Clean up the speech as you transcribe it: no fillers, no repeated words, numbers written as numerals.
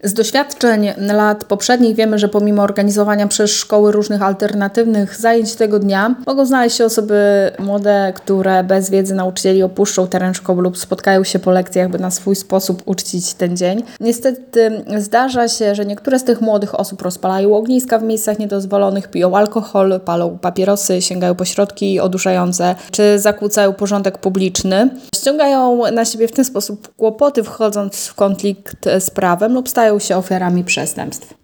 Z doświadczeń lat poprzednich wiemy, że pomimo organizowania przez szkoły różnych alternatywnych zajęć tego dnia, mogą znaleźć się osoby młode, które bez wiedzy nauczycieli opuszczą teren szkoły lub spotkają się po lekcjach, by na swój sposób uczcić ten dzień. Niestety zdarza się, że niektóre z tych młodych osób rozpalają ogniska w miejscach niedozwolonych, piją alkohol, palą papierosy, sięgają po środki oduszające, czy zakłócają porządek publiczny. Ściągają na siebie w ten sposób kłopoty, wchodząc w konflikt z prawem lub stają się ofiarami przestępstw.